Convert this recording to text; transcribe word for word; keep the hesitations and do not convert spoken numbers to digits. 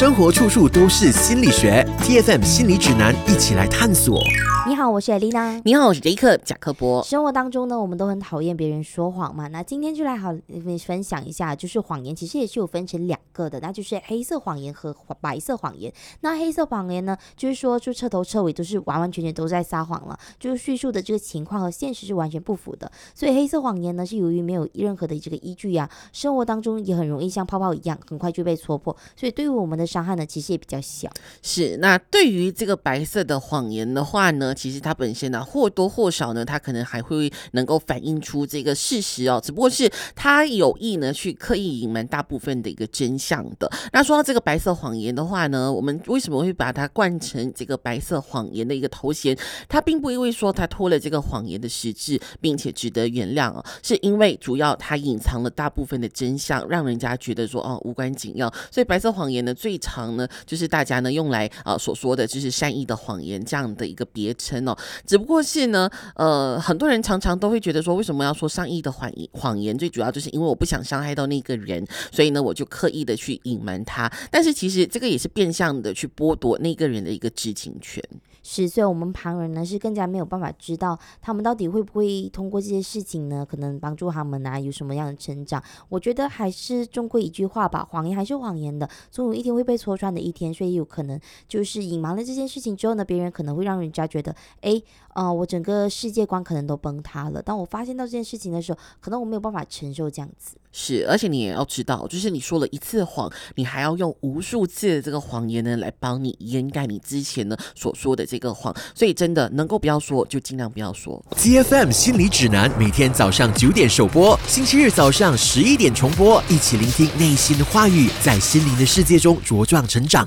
生活处处都是心理学 ，T F M 心理指南，一起来探索。 你好，我是艾丽娜。 你好，我是杰克贾克伯。 生活当中呢，我们都很讨厌别人说谎嘛。那今天就来好分享一下，就是谎言其实也是有分成两个的，那就是黑色谎言和白色谎言。那黑色谎言呢，就是说就彻头彻尾都是完完全全都在撒谎了，就是叙述的这个情况和现实是完全不符的。所以黑色谎言呢，是由于没有任何的这个依据啊，生活当中也很容易像泡泡一样，很快就被戳破。所以对于我们的伤害呢，其实也比较小。 是，那对于这个白色的谎言的话呢，其实它本身呢或多或少呢，它可能还会能够反映出这个事实哦，只不过是它有意呢去刻意隐瞒大部分的一个真相的。那说到这个白色谎言的话呢，我们为什么会把它冠成这个白色谎言的一个头衔？它并不因为说它脱了这个谎言的实质，并且值得原谅哦，是因为主要它隐藏了大部分的真相，让人家觉得说哦无关紧要。所以白色谎言呢，最常呢就是大家呢用来啊、呃、所说的就是善意的谎言这样的一个别称哦。只不过是呢，呃，很多人常常都会觉得说，为什么要说善意的谎谎言？最主要就是因为我不想伤害到那个人，所以呢，我就刻意的去隐瞒他。但是其实这个也是变相的去剥夺那个人的一个知情权。 是，所以我们旁人呢是更加没有办法知道他们到底会不会通过这些事情呢，可能帮助他们啊有什么样的成长。我觉得还是终归一句话吧，谎言还是谎言的，总有一天会被戳穿的一天。所以有可能就是隐瞒了这件事情之后呢，别人可能会让人家觉得，哎，呃，我整个世界观可能都崩塌了。当我发现到这件事情的时候，可能我没有办法承受这样子。 是，而且你也要知道，就是你说了一次谎，你还要用无数次的这个谎言呢，来帮你掩盖你之前呢所说的这个谎。所以真的能够不要说，就尽量不要说。 T F M 心理指南每天早上九点首播，星期日早上十一点重播，一起聆听内心的话语，在心灵的世界中茁壮成长。